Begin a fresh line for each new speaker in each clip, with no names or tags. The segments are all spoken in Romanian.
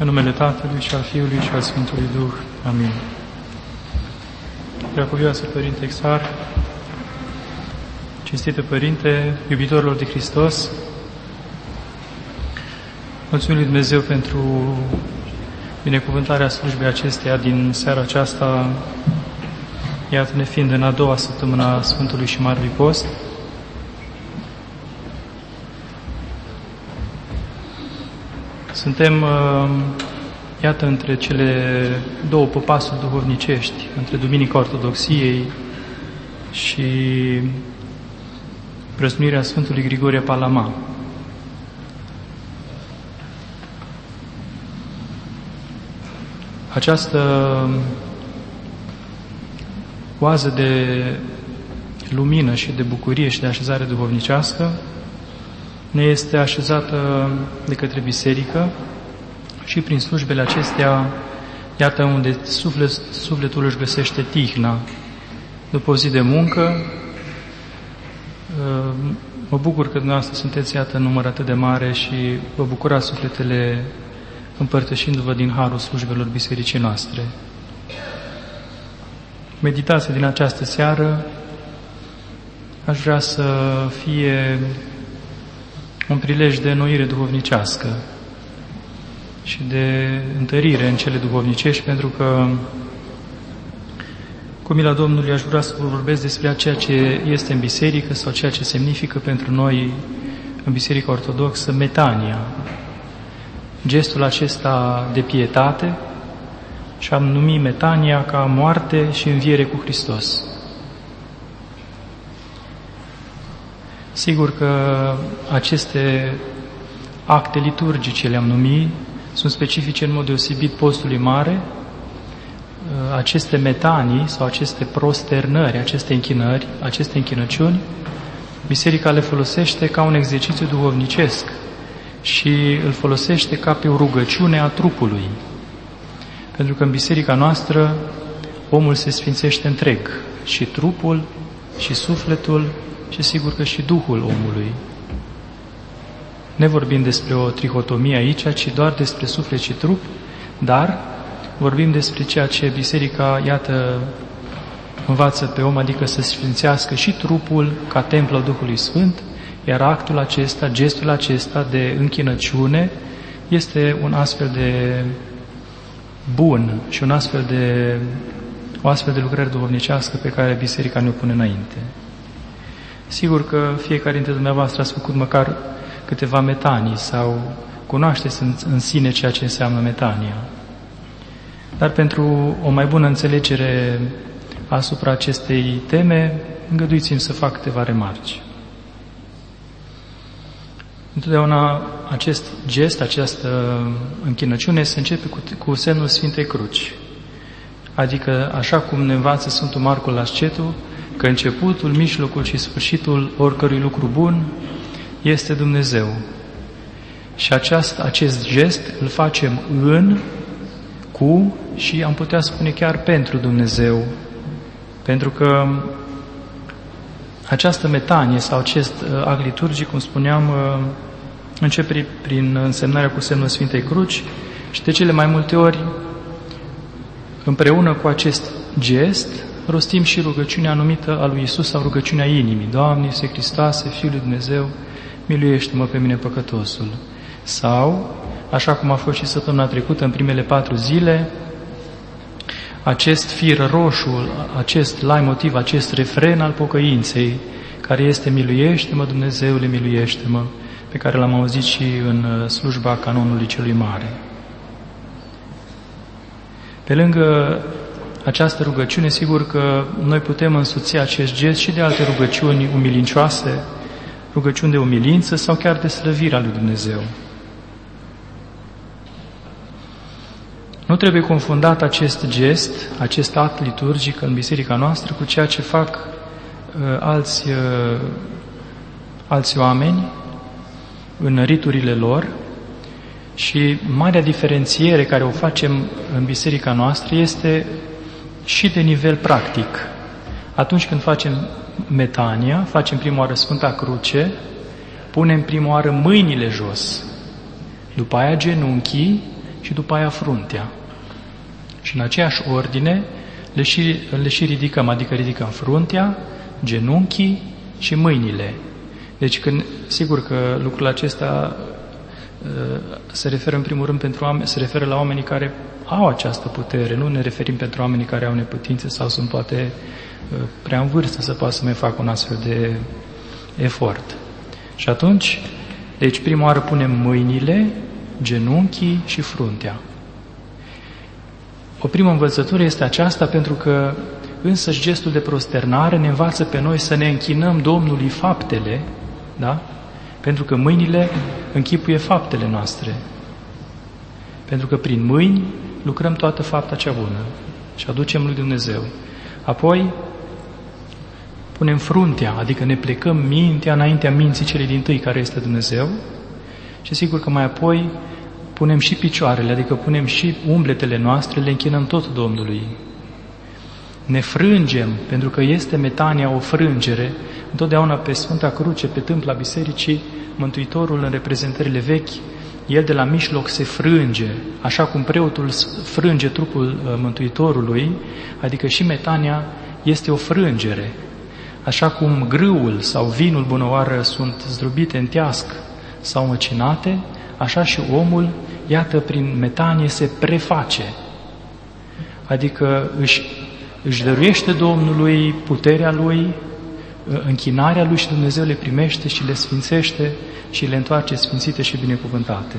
În numele Tatălui și al Fiului și al Sfântului Duh. Amin. Preacuvioasă Părinte Exar, cinstite Părinte, iubitorilor de Hristos, mulțumim lui Dumnezeu pentru binecuvântarea slujbei acesteia din seara aceasta, iată-ne fiind în a doua săptămână a Sfântului și Marelui Post. Suntem, iată, între cele două păpasuri duhovnicești, între Duminica Ortodoxiei și prăznuirea Sfântului Grigorie Palama. Această oază de lumină și de bucurie și de așezare duhovnicească ne este așezată de către biserică și prin slujbele acestea, iată unde sufletul își găsește tihna. După o zi de muncă, mă bucur că dumneavoastră sunteți, iată, în număr atât de mare și vă bucurați sufletele împărtășindu-vă din harul slujbelor bisericii noastre. Meditația din această seară aș vrea să fie un prilej de înnoire duhovnicească și de întărire în cele duhovnicești, pentru că, cu mila Domnului, aș vrea să vă vorbesc despre ceea ce este în biserică sau ceea ce semnifică pentru noi în Biserica Ortodoxă metania. Gestul acesta de pietate, și am numit metania ca moarte și înviere cu Hristos. Sigur că aceste acte liturgice, le-am numit, sunt specifice în mod deosebit postului mare. Aceste metanii sau aceste prosternări, aceste închinări, aceste închinăciuni, biserica le folosește ca un exercițiu duhovnicesc și îl folosește ca pe o rugăciune a trupului. Pentru că în biserica noastră omul se sfințește întreg, și trupul, și sufletul, și sigur că și Duhul omului. Ne vorbim despre o trihotomie aici, ci doar despre suflet și trup, dar vorbim despre ceea ce biserica, iată, învață pe om, adică să sfințească și trupul ca templu al Duhului Sfânt, iar actul acesta, gestul acesta de închinăciune este un astfel de bun și o astfel de lucrare duhovnicească pe care biserica ne-o pune înainte. Sigur că fiecare dintre dumneavoastră ați făcut măcar câteva metanii sau cunoașteți în sine ceea ce înseamnă metania. Dar pentru o mai bună înțelegere asupra acestei teme, îngăduiți-mi să fac câteva remarci. Întotdeauna acest gest, această închinăciune se începe cu semnul Sfintei Cruci. Adică, așa cum ne învață Sfântul Marcul Ascetul, că începutul, mijlocul și sfârșitul oricărui lucru bun este Dumnezeu. Și acest gest îl facem cu și am putea spune chiar pentru Dumnezeu. Pentru că această metanie sau acest act liturgic, cum spuneam, începe prin însemnarea cu semnul Sfintei Cruci și de cele mai multe ori, împreună cu acest gest, rostim și rugăciunea numită a lui Iisus sau rugăciunea inimii. Doamne Iisuse Hristoase, Fiul lui Dumnezeu, miluiește-mă pe mine păcătosul. Sau, așa cum a fost și săptămâna trecută, în primele 4 zile, acest fir roșu, acest leitmotiv, acest refren al pocăinței, care este miluiește-mă, Dumnezeule, miluiește-mă, pe care l-am auzit și în slujba canonului celui mare. Pe lângă această rugăciune, sigur că noi putem însuți acest gest și de alte rugăciuni umilincioase, rugăciuni de umilință sau chiar de slăvirea lui Dumnezeu. Nu trebuie confundat acest gest, acest act liturgic în biserica noastră cu ceea ce fac alți oameni în riturile lor, și marea diferențiere care o facem în biserica noastră este și de nivel practic. Atunci când facem metania, facem prima oară Sfânta Cruce, punem prima oară mâinile jos, după aia genunchii, și după aia fruntea. Și în aceeași ordine le și ridicăm, adică ridicăm fruntea, genunchii și mâinile. Deci sigur că lucrul acesta se referă în primul rând se referă la oamenii care au această putere, nu ne referim pentru oamenii care au neputințe sau sunt poate prea în vârstă să poată să mai facă un astfel de efort. Și atunci, deci prima oară punem mâinile, genunchii și fruntea. O primă învățătură este aceasta pentru că însăși gestul de prosternare ne învață pe noi să ne închinăm Domnului faptele, da? Pentru că mâinile închipuie faptele noastre. Pentru că prin mâini lucrăm toată fapta cea bună și aducem lui Dumnezeu. Apoi punem fruntea, adică ne plecăm mintea înaintea minții celei dintâi, care este Dumnezeu, și sigur că mai apoi punem și picioarele, adică punem și umbletele noastre, le închinăm tot Domnului. Ne frângem, pentru că este metania o frângere. Întotdeauna pe Sfânta Cruce, pe tâmpla bisericii, Mântuitorul în reprezentările vechi, el de la mijloc se frânge, așa cum preotul frânge trupul Mântuitorului, adică și metania este o frângere. Așa cum grâul sau vinul bunăoară sunt zdrobite în teasc sau măcinate, așa și omul, iată, prin metanie se preface. Adică își dăruiește Domnului puterea Lui, închinarea Lui și Dumnezeu le primește și le sfințește și le întoarce sfințite și binecuvântate.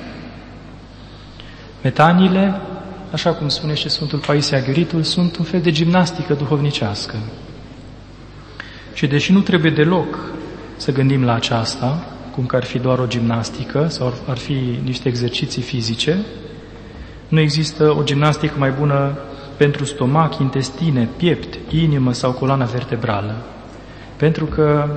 Metaniile, așa cum spune și Sfântul Paisie Aghioritul, sunt un fel de gimnastică duhovnicească. Și deși nu trebuie deloc să gândim la aceasta, cum că ar fi doar o gimnastică sau ar fi niște exerciții fizice, nu există o gimnastică mai bună pentru stomac, intestine, piept, inimă sau coloana vertebrală. Pentru că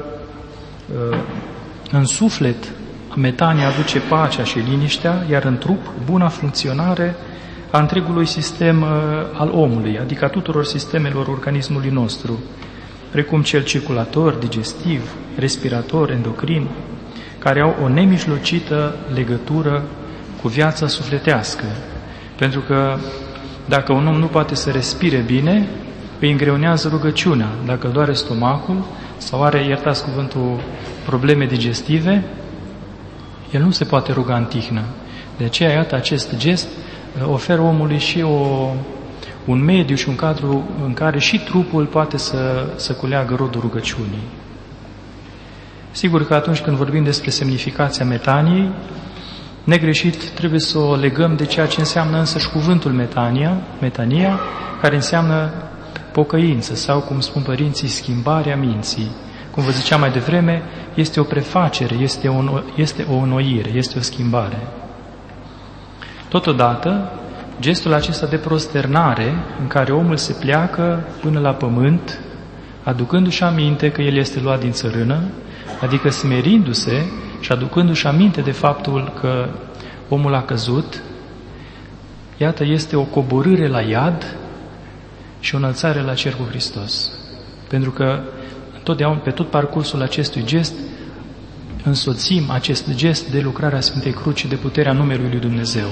în suflet metania aduce pacea și liniștea, iar în trup buna funcționare a întregului sistem al omului, adică a tuturor sistemelor organismului nostru, precum cel circulator, digestiv, respirator, endocrin, care au o nemijlocită legătură cu viața sufletească. Pentru că dacă un om nu poate să respire bine, îi îngreunează rugăciunea. Dacă îl doare stomacul sau are, iertați cuvântul, probleme digestive, el nu se poate ruga în tihnă. De aceea, iată, acest gest oferă omului și un mediu și un cadru în care și trupul poate să culeagă rodul rugăciunii. Sigur că atunci când vorbim despre semnificația metaniei, negreșit trebuie să o legăm de ceea ce înseamnă însăși cuvântul metania, care înseamnă pocăință sau, cum spun părinții, schimbarea minții. Cum vă ziceam mai devreme, este o prefacere, este o înnoire, este o schimbare. Totodată, gestul acesta de prosternare, în care omul se pleacă până la pământ, aducându-și aminte că el este luat din țărână, adică smerindu-se și aducându-și aminte de faptul că omul a căzut, iată, este o coborâre la iad și o înălțare la cer cu Hristos. Pentru că întotdeauna, pe tot parcursul acestui gest, însoțim acest gest de lucrarea Sfintei Cruci, de puterea numelui lui Dumnezeu.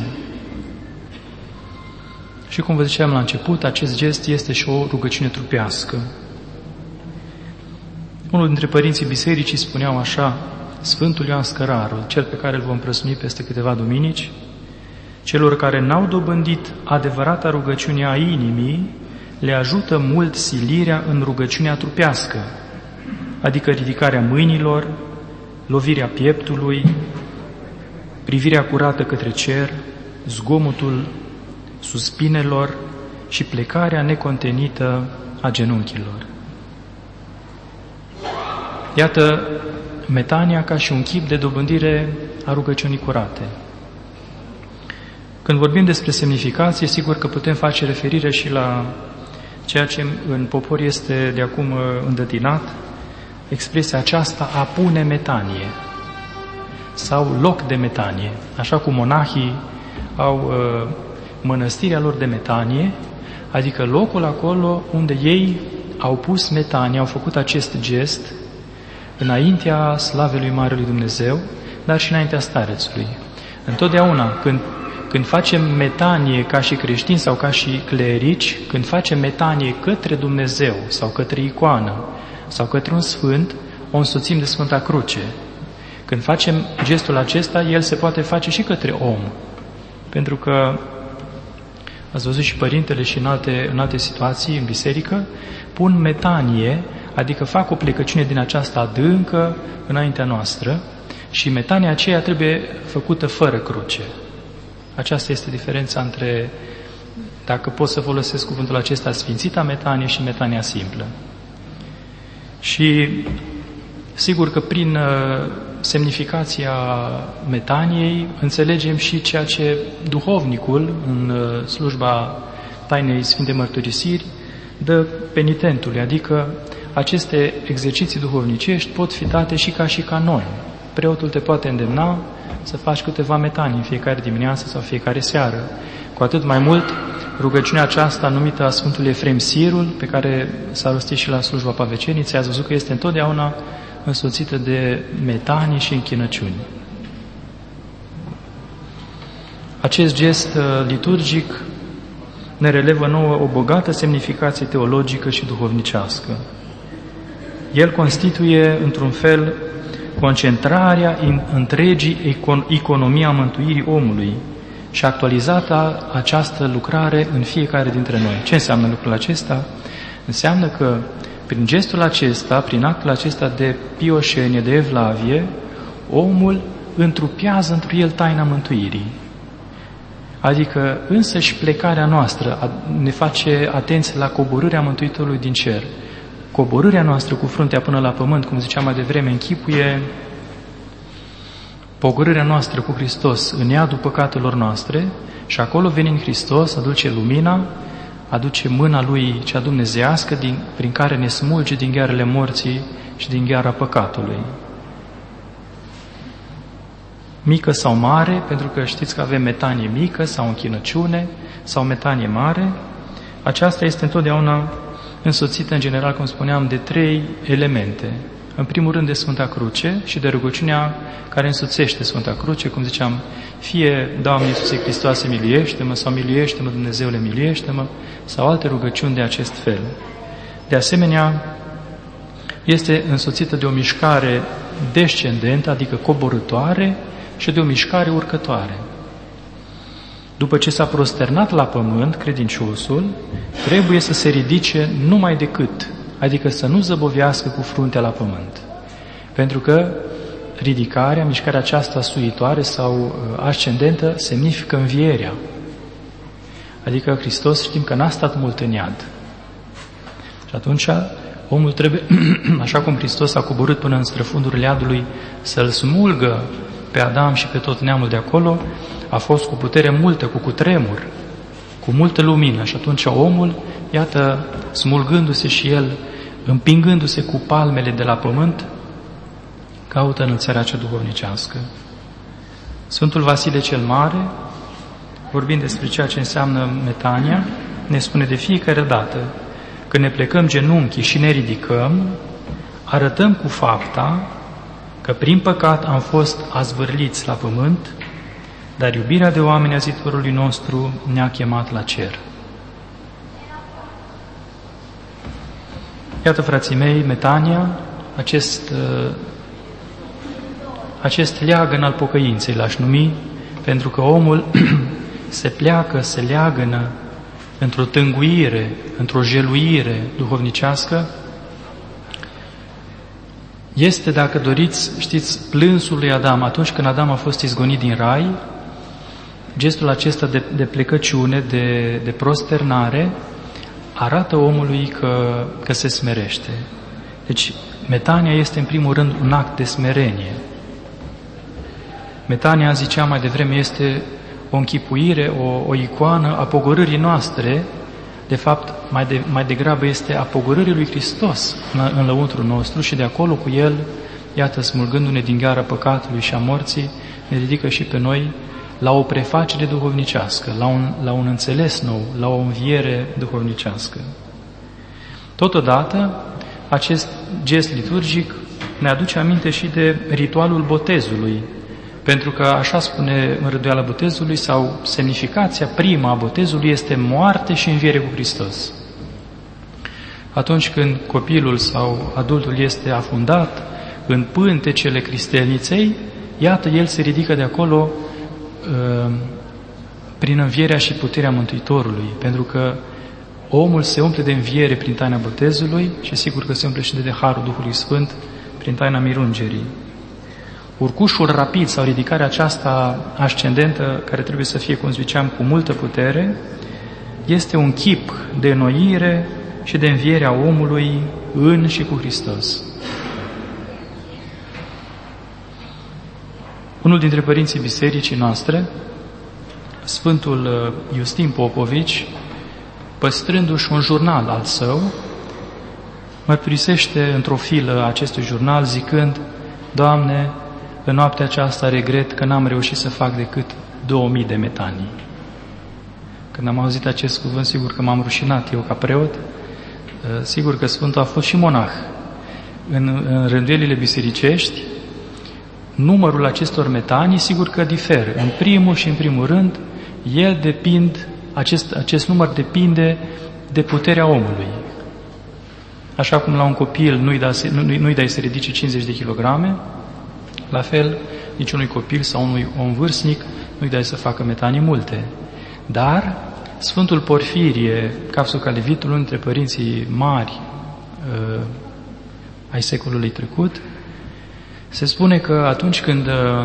Și cum vă ziceam la început, acest gest este și o rugăciune trupească. Unul dintre părinții bisericii spuneau așa, Sfântul Ioan Scărarul, cel pe care îl vom prăsmi peste câteva duminici, celor care n-au dobândit adevărata rugăciune a inimii, le ajută mult silirea în rugăciunea trupească, adică ridicarea mâinilor, lovirea pieptului, privirea curată către cer, zgomotul suspinelor și plecarea necontenită a genunchilor. Iată metania ca și un chip de dobândire a rugăciunii curate. Când vorbim despre semnificație, sigur că putem face referire și la ceea ce în popor este de acum îndătinat, expresia aceasta a pune metanie sau loc de metanie. Așa cum monahii au mănăstirea lor de metanie, adică locul acolo unde ei au pus metanie, au făcut acest gest înaintea slavei lui Marelui Dumnezeu, dar și înaintea starețului. Întotdeauna când când facem metanie ca și creștini sau ca și clerici, când facem metanie către Dumnezeu sau către icoană sau către un sfânt, o însoțim de Sfânta Cruce. Când facem gestul acesta, el se poate face și către om. Pentru că, ați văzut și părintele și în alte situații, în biserică, pun metanie, adică fac o plecăciune din această adâncă înaintea noastră și metania aceea trebuie făcută fără cruce. Aceasta este diferența între, dacă pot să folosesc cuvântul acesta, sfințita metanie și metania simplă. Și sigur că prin semnificația metaniei înțelegem și ceea ce duhovnicul în slujba tainei Sfinte Mărturisiri dă penitentului, adică aceste exerciții duhovnicești pot fi date și ca și canon. Preotul te poate îndemna să faci câteva metanii în fiecare dimineață sau fiecare seară. Cu atât mai mult, rugăciunea aceasta numită a Sfântului Efrem Sirul, pe care s-a rostit și la slujba Paveceniței, ați văzut că este întotdeauna însoțită de metanii și închinăciuni. Acest gest liturgic ne relevă nouă o bogată semnificație teologică și duhovnicească. El constituie, într-un fel, concentrarea în întregii economia mântuirii omului și actualizată această lucrare în fiecare dintre noi. Ce înseamnă lucrul acesta? Înseamnă că prin gestul acesta, prin actul acesta de pioșenie, de evlavie, omul întrupează întru el taina mântuirii. Adică însăși plecarea noastră ne face atenție la coborârea Mântuitorului din cer. Coborârea noastră cu fruntea până la pământ, cum ziceam mai devreme, închipuie pogorârea noastră cu Hristos în iadul păcatelor noastre și acolo venind Hristos aduce lumina, aduce mâna Lui cea dumnezeiască prin care ne smulge din ghearele morții și din gheara păcatului. Mică sau mare, pentru că știți că avem metanie mică sau închinăciune sau metanie mare, aceasta este întotdeauna însoțită în general, cum spuneam, de 3 elemente. În primul rând de Sfânta Cruce și de rugăciunea care însoțește Sfânta Cruce, cum ziceam, fie Doamne Iisuse Hristoase, miluiește-mă, sau miluiește-mă, Dumnezeule, miluiește-mă, sau alte rugăciuni de acest fel. De asemenea, este însoțită de o mișcare descendentă, adică coborâtoare, și de o mișcare urcătoare. După ce s-a prosternat la pământ, credinciosul trebuie să se ridice numai decât, adică să nu zăbovească cu fruntea la pământ. Pentru că ridicarea, mișcarea aceasta suitoare sau ascendentă, semnifică învierea. Adică Hristos știm că n-a stat mult în iad. Și atunci omul trebuie, așa cum Hristos a coborât până în străfundurile iadului, să-l smulgă pe Adam și pe tot neamul de acolo, a fost cu putere multă, cu cutremur, cu multă lumină. Și atunci omul, iată, smulgându-se și el, împingându-se cu palmele de la pământ, caută înălțarea cea duhovnicească. Sfântul Vasile cel Mare, vorbind despre ceea ce înseamnă metania, ne spune de fiecare dată, când ne plecăm genunchii și ne ridicăm, arătăm cu fapta că prin păcat am fost azvârliți la pământ, dar iubirea de oameni a Zitorului nostru ne-a chemat la cer. Iată, frații mei, metania, acest leagăn al pocăinței l-aș numi, pentru că omul se leagănă într-o tânguire, într-o jeluire duhovnicească. Este, dacă doriți, știți, plânsul lui Adam, atunci când Adam a fost izgonit din rai, gestul acesta de plecăciune, de prosternare, arată omului că se smerește. Deci, metania este în primul rând un act de smerenie. Metania, ziceam mai devreme, este o închipuire, o icoană a pogorârii noastre. De fapt, mai degrabă este a pogorârii lui Hristos în lăuntrul nostru și de acolo cu El, iată, smulgându-ne din gheara păcatului și a morții, ne ridică și pe noi la o prefacere duhovnicească, la un înțeles nou, la o înviere duhovnicească. Totodată, acest gest liturgic ne aduce aminte și de ritualul botezului, Pentru că, așa spune în rânduiala botezului, sau semnificația prima a botezului este moarte și înviere cu Hristos. Atunci când copilul sau adultul este afundat în pântecele cristelniței, iată, el se ridică de acolo prin învierea și puterea Mântuitorului, pentru că omul se umple de înviere prin taina botezului și sigur că se umple și de harul Duhului Sfânt prin taina mirungerii. Urcușul rapid sau ridicarea aceasta ascendentă, care trebuie să fie, cum ziceam, cu multă putere, este un chip de înnoire și de înviere a omului în și cu Hristos. Unul dintre părinții bisericii noastre, Sfântul Iustin Popovici, păstrându-și un jurnal al său, mărturisește într-o filă acestui jurnal zicând: Doamne, în noaptea aceasta regret că n-am reușit să fac decât 2000 de metanii. Când am auzit acest cuvânt, sigur că m-am rușinat eu ca preot. Sigur că Sfântul a fost și monah. În rânduielile bisericești, numărul acestor metanii, sigur că diferă. În primul și în primul rând, acest număr depinde de puterea omului. Așa cum la un copil nu-i dai să ridice 50 de kilograme, la fel, niciunui copil sau unui om vârstnic nu-i dai să facă metanii multe. Dar Sfântul Porfirie Capsul-Calivitul, unul dintre părinții mari ai secolului trecut, se spune că atunci când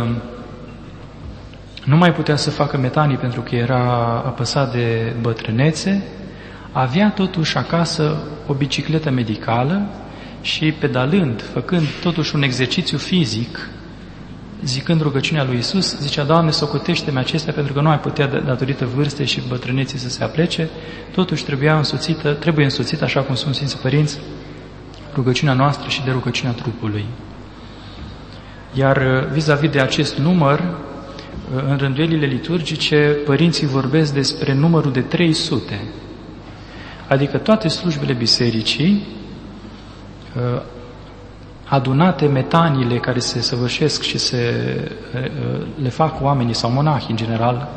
nu mai putea să facă metanii pentru că era apăsat de bătrânețe, avea totuși acasă o bicicletă medicală și pedalând, făcând totuși un exercițiu fizic, zicând rugăciunea lui Iisus, zicea: Doamne, socotește-mi acestea, pentru că nu ai putea, datorită vârstei și bătrâneții, să se aplece. Totuși trebuie însoțită, așa cum spun Sfinții Părinți, rugăciunea noastră și de rugăciunea trupului. Iar vis-a-vis de acest număr, în rânduielile liturgice, părinții vorbesc despre numărul de 300. Adică toate slujbele bisericii, adunate metaniile care se săvârșesc și le fac oamenii sau monahi în general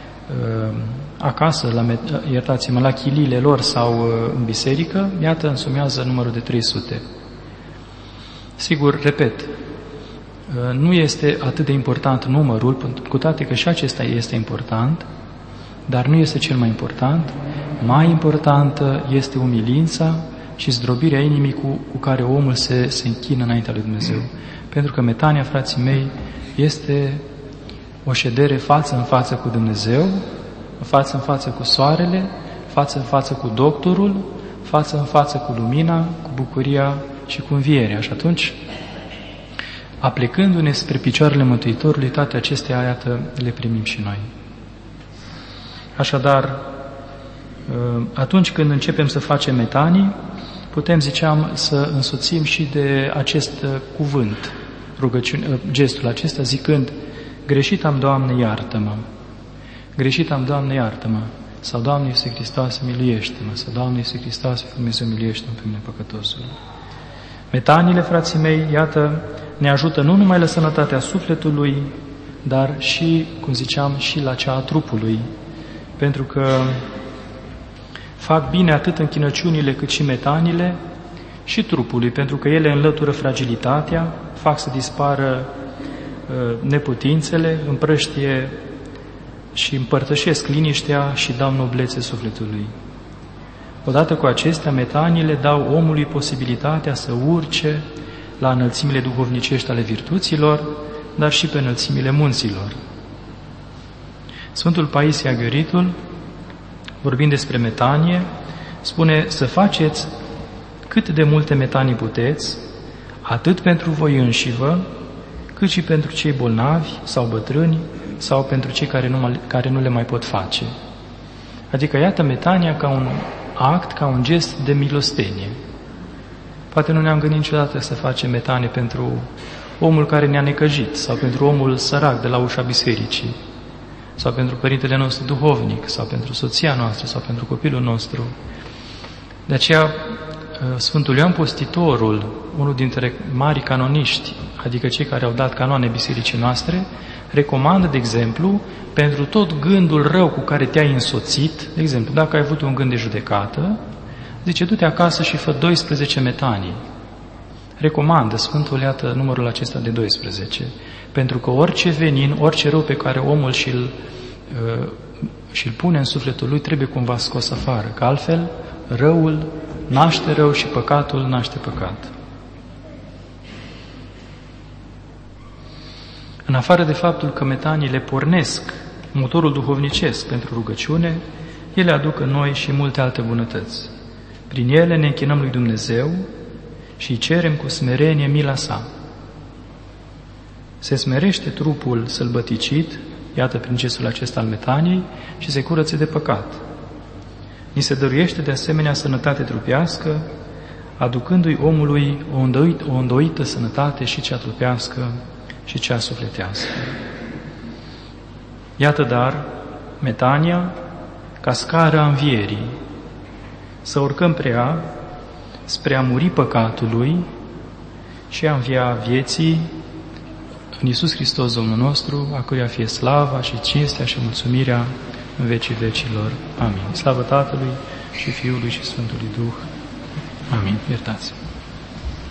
acasă, la chiliile lor sau în biserică, iată, însumează numărul de 300. Sigur, repet, nu este atât de important numărul, cu toate că și acesta este important, dar nu este cel mai important. Mai importantă este umilința și zdrobirea inimii cu care omul se închină înaintea lui Dumnezeu. Pentru că metania, frații mei, este o ședere față în față cu Dumnezeu, față în față cu soarele, față în față cu doctorul, față în față cu lumina, cu bucuria și cu învierea. Și atunci, aplecându-ne spre picioarele Mântuitorului, toate acestea, iată, le primim și noi. Așadar, atunci când începem să facem metanii, putem, ziceam, să însoțim și de acest cuvânt, gestul acesta, zicând: greșit am, Doamne, iartă-mă! Greșit am, Doamne, iartă-mă! Sau Doamne Iisuse Hristoase, miluiește-mă! Sau Doamne Iisuse Hristoase, Dumnezeu, miluiește-mă pe mine, păcătosul! Metaniile, frații mei, iată, ne ajută nu numai la sănătatea sufletului, dar și, cum ziceam, și la cea a trupului, pentru că fac bine atât închinăciunile cât și metanile și trupului, pentru că ele înlătură fragilitatea, fac să dispară neputințele, împrăștie și împărtășesc liniștea și dau noblețe sufletului. Odată cu acestea, metanile dau omului posibilitatea să urce la înălțimile duhovnicești ale virtuților, dar și pe înălțimile munților. Sfântul Paisie Aghioritul, vorbind despre metanie, spune să faceți cât de multe metanii puteți, atât pentru voi înșivă, cât și pentru cei bolnavi sau bătrâni sau pentru cei care nu le mai pot face. Adică iată metania ca un act, ca un gest de milostenie. Poate nu ne-am gândit niciodată să facem metanie pentru omul care ne-a necăjit sau pentru omul sărac de la ușa bisericii sau pentru părintele nostru duhovnic sau pentru soția noastră sau pentru copilul nostru. De aceea, Sfântul Ioan Postitorul, unul dintre marii canoniști adică cei care au dat canoane bisericii noastre, recomandă, de exemplu, pentru tot gândul rău cu care te-ai însoțit, de exemplu, dacă ai avut un gând de judecată, zice, du-te acasă și fă 12 metanii. Recomandă Sfântul, iată, numărul acesta de 12, pentru că orice venin, orice rău pe care omul și-l pune în sufletul lui trebuie cumva scos afară, că altfel răul naște rău și păcatul naște păcat. În afară de faptul că metaniile pornesc motorul duhovnicesc pentru rugăciune, ele aduc în noi și multe alte bunătăți. Prin ele ne închinăm lui Dumnezeu și îi cerem cu smerenie mila sa. Se smerește trupul sălbăticit, iată prin gestul acesta al metaniei, și se curăță de păcat. Ni se dăruiește de asemenea sănătate trupească, aducându-i omului o îndoită sănătate și cea trupească și cea sufletească. Iată dar metania ca scară a învierii, să urcăm pre ea spre a muri păcatului și a învia vieții în Iisus Hristos Domnul nostru, a căruia fie slava și cinstea și mulțumirea în vecii vecilor. Amin. Slavă Tatălui și Fiului și Sfântului Duh. Amin. Iertați.